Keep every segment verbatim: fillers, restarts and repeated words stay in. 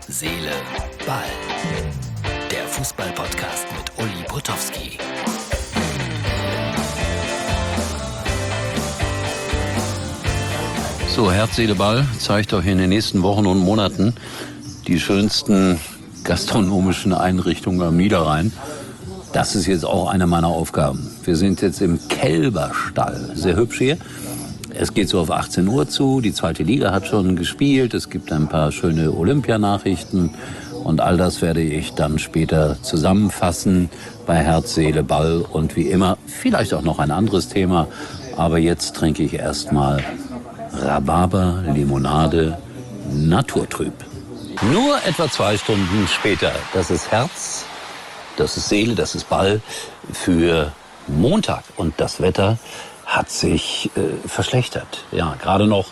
Seele, Ball. Der Fußball-Podcast mit Uli Potowski. So, Herz, Seele, Ball zeigt euch in den nächsten Wochen und Monaten die schönsten gastronomischen Einrichtungen am Niederrhein. Das ist jetzt auch eine meiner Aufgaben. Wir sind jetzt im Kälberstall. Sehr hübsch hier. Es geht so auf achtzehn Uhr zu. Die zweite Liga hat schon gespielt. Es gibt ein paar schöne Olympianachrichten. Und all das werde ich dann später zusammenfassen bei Herz, Seele, Ball. Und wie immer vielleicht auch noch ein anderes Thema. Aber jetzt trinke ich erstmal Rhabarber, Limonade, naturtrüb. Nur etwa zwei Stunden später. Das ist Herz, das ist Seele, das ist Ball für Montag. Und das Wetter hat sich äh, verschlechtert. Ja, gerade noch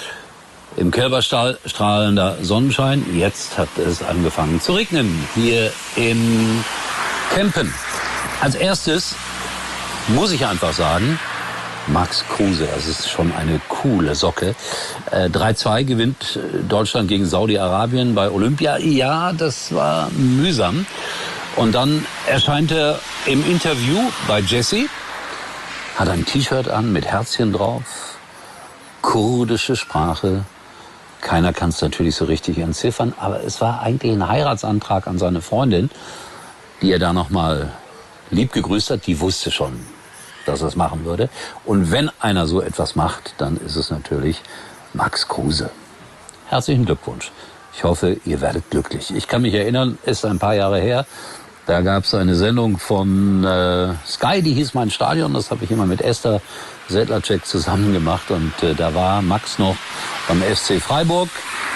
im Kälberstall strahlender Sonnenschein. Jetzt hat es angefangen zu regnen hier in Kempen. Als erstes muss ich einfach sagen, Max Kruse, das ist schon eine coole Socke. Äh, drei zwei gewinnt Deutschland gegen Saudi-Arabien bei Olympia. Ja, das war mühsam. Und dann erscheint er im Interview bei Jesse, hat ein T-Shirt an mit Herzchen drauf, kurdische Sprache. Keiner kann es natürlich so richtig entziffern, aber es war eigentlich ein Heiratsantrag an seine Freundin, die er da nochmal lieb gegrüßt hat. Die wusste schon, dass er es machen würde. Und wenn einer so etwas macht, dann ist es natürlich Max Kruse. Herzlichen Glückwunsch. Ich hoffe, ihr werdet glücklich. Ich kann mich erinnern, ist ein paar Jahre her, da gab es eine Sendung von äh, Sky, die hieß Mein Stadion. Das habe ich immer mit Esther Sedlacek zusammen gemacht. Und äh, da war Max noch beim F C Freiburg.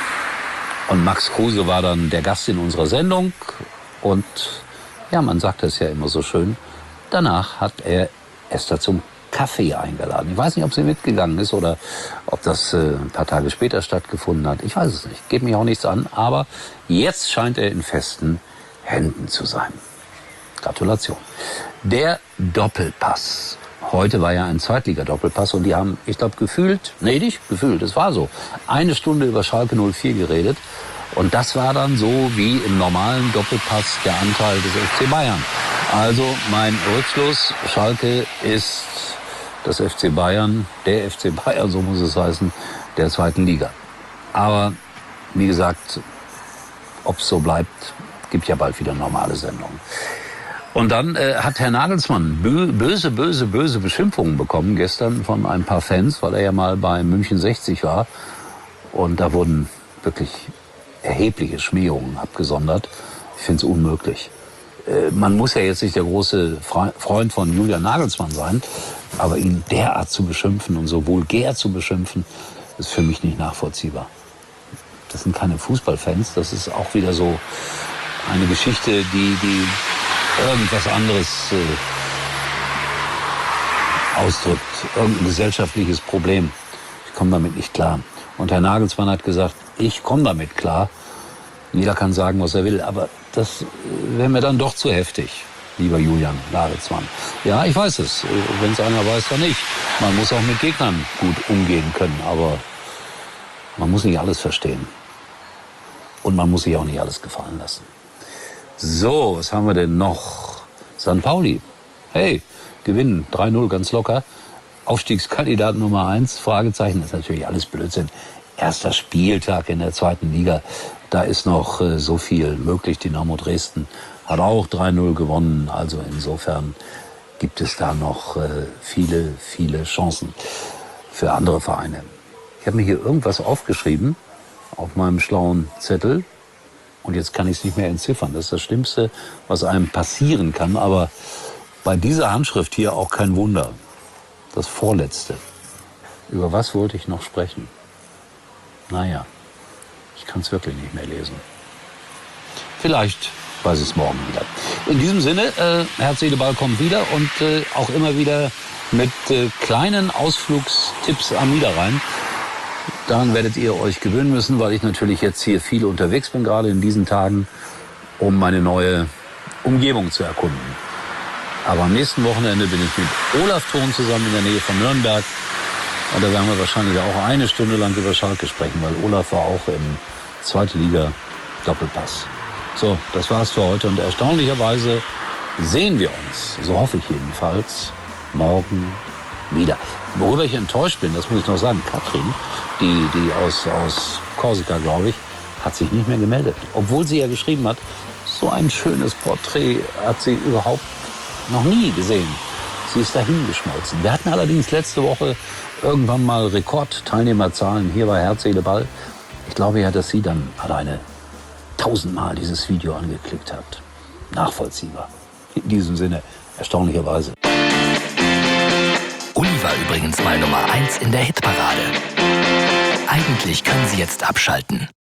Und Max Kruse war dann der Gast in unserer Sendung. Und ja, man sagt das ja immer so schön. Danach hat er Esther zum Kaffee eingeladen. Ich weiß nicht, ob sie mitgegangen ist oder ob das äh, ein paar Tage später stattgefunden hat. Ich weiß es nicht. Geht mich auch nichts an. Aber jetzt scheint er in festen Händen zu sein. Gratulation. Der Doppelpass. Heute war ja ein Zweitliga-Doppelpass und die haben, ich glaube, gefühlt, nee, nicht gefühlt, es war so, eine Stunde über Schalke null vier geredet. Und das war dann so wie im normalen Doppelpass der Anteil des F C Bayern. Also mein Rückschluss, Schalke ist das F C Bayern, der F C Bayern, so muss es heißen, der zweiten Liga. Aber wie gesagt, ob es so bleibt, gibt ja bald wieder normale Sendungen. Und dann äh, hat Herr Nagelsmann bö- böse, böse, böse Beschimpfungen bekommen gestern von ein paar Fans, weil er ja mal bei München sechzig war. Und da wurden wirklich erhebliche Schmähungen abgesondert. Ich finde es unmöglich. Äh, man muss ja jetzt nicht der große Fre- Freund von Julian Nagelsmann sein, aber ihn derart zu beschimpfen und so vulgär zu beschimpfen, ist für mich nicht nachvollziehbar. Das sind keine Fußballfans, das ist auch wieder so eine Geschichte, die, die irgendwas anderes äh, ausdrückt, irgendein gesellschaftliches Problem. Ich komme damit nicht klar. Und Herr Nagelsmann hat gesagt, ich komme damit klar. Jeder kann sagen, was er will, aber das wäre mir dann doch zu heftig, lieber Julian Nagelsmann. Ja, ich weiß es. Wenn es einer weiß, dann nicht. Man muss auch mit Gegnern gut umgehen können, aber man muss nicht alles verstehen. Und man muss sich auch nicht alles gefallen lassen. So, was haben wir denn noch? Sankt Pauli. Hey, gewinnen drei null ganz locker. Aufstiegskandidat Nummer eins, Fragezeichen, das ist natürlich alles Blödsinn. Erster Spieltag in der zweiten Liga, da ist noch äh, so viel möglich. Dynamo Dresden hat auch drei null gewonnen, also insofern gibt es da noch äh, viele, viele Chancen für andere Vereine. Ich habe mir hier irgendwas aufgeschrieben auf meinem schlauen Zettel. Und jetzt kann ich es nicht mehr entziffern. Das ist das Schlimmste, was einem passieren kann. Aber bei dieser Handschrift hier auch kein Wunder. Das Vorletzte. Über was wollte ich noch sprechen? Naja, ich kann es wirklich nicht mehr lesen. Vielleicht weiß ich es morgen wieder. In diesem Sinne, äh, Herz, Seele, Ball kommt wieder. Und äh, auch immer wieder mit äh, kleinen Ausflugstipps am Niederrhein. Daran werdet ihr euch gewöhnen müssen, weil ich natürlich jetzt hier viel unterwegs bin, gerade in diesen Tagen, um meine neue Umgebung zu erkunden. Aber am nächsten Wochenende bin ich mit Olaf Thon zusammen in der Nähe von Nürnberg. Und da werden wir wahrscheinlich auch eine Stunde lang über Schalke sprechen, weil Olaf war auch im zweite Liga Doppelpass. So, das war's für heute und erstaunlicherweise sehen wir uns, so hoffe ich jedenfalls, morgen wieder. Worüber ich enttäuscht bin, das muss ich noch sagen, Katrin, die, die aus, aus Korsika, glaube ich, hat sich nicht mehr gemeldet. Obwohl sie ja geschrieben hat, so ein schönes Porträt hat sie überhaupt noch nie gesehen. Sie ist dahingeschmolzen. Wir hatten allerdings letzte Woche irgendwann mal Rekordteilnehmerzahlen hier bei Herz, Seele, Ball. Ich glaube ja, dass sie dann alleine tausendmal dieses Video angeklickt hat. Nachvollziehbar. In diesem Sinne, erstaunlicherweise. Uli war übrigens mal Nummer eins in der Hitparade. Eigentlich können Sie jetzt abschalten.